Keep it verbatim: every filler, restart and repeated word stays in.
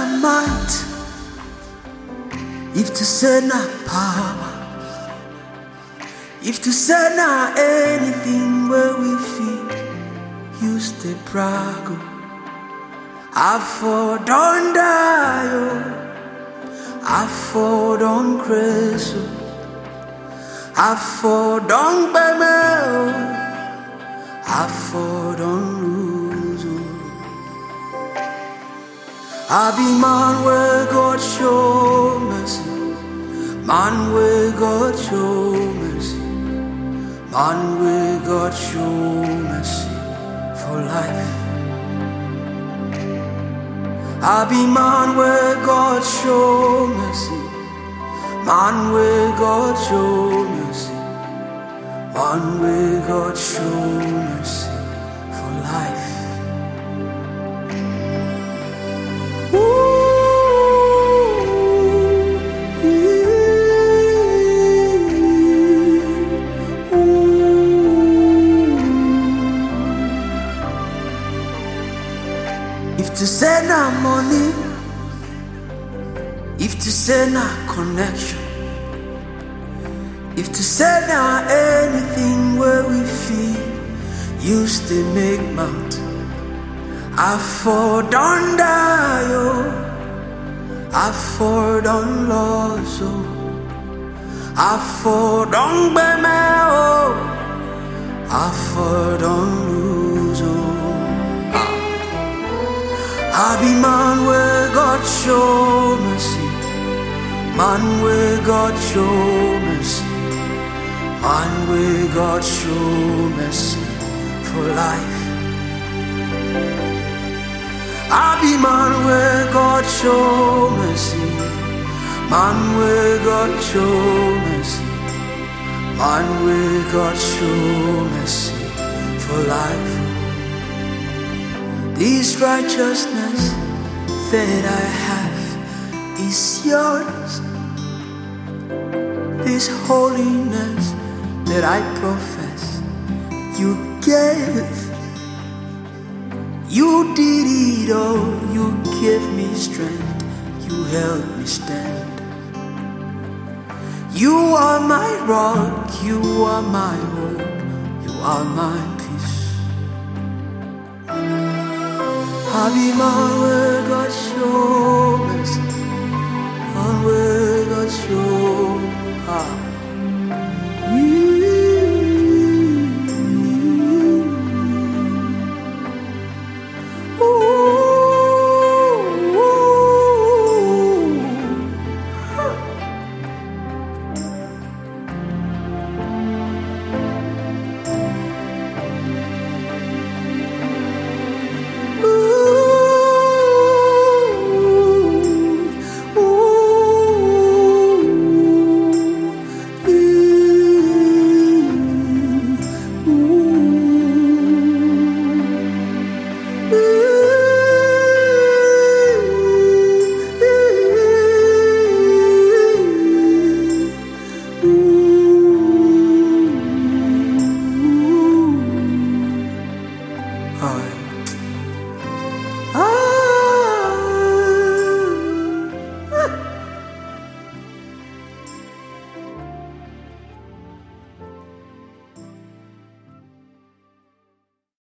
might, if to say na power, if to say na anything where we feel, use the brag. I for don't die, oh. I for don't crazy, oh. I for don't buy me, oh. I for don't lose, oh. I be man where God show mercy, man where God show mercy, man where God show mercy for life. I be man where God show mercy, man where God show mercy, man where God show mercy for life. If to say na money, if to say na connection, if to say na anything where we feel, used to make mount. I for don't die, oh. I for don't lose, oh. I for don't be me, oh. I for don't lose, oh. I be man where God show mercy, man where God show mercy, man where God show mercy for life. I be man where God show mercy, man where God show mercy, man where God show mercy for life. This righteousness that I have is yours. This holiness that I profess, you gave. You did it all, you gave me strength, you helped me stand. You are my rock, you are my hope, you are my peace. I be man where God